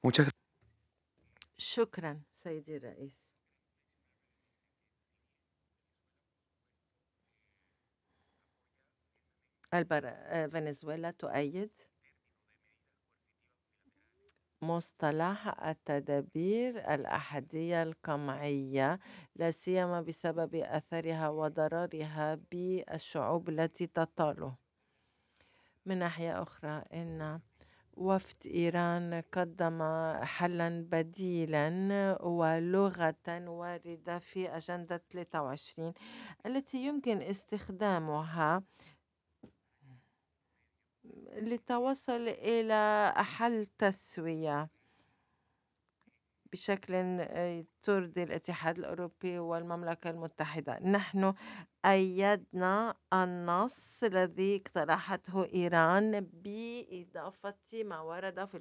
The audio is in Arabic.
Muchas شكرا سيدي الرئيس. فنزويلا تؤيد مصطلح التدابير الأحادية القمعية، لا سيما بسبب أثرها وضررها بالشعوب التي تطاله. من ناحية أخرى، إن وفد إيران قدم حلا بديلا ولغة واردة في أجندة 23 التي يمكن استخدامها للتوصل إلى حل تسوية بشكل ترضي الاتحاد الأوروبي والمملكة المتحدة. نحن أيدنا النص الذي اقترحته إيران بإضافة ما ورد في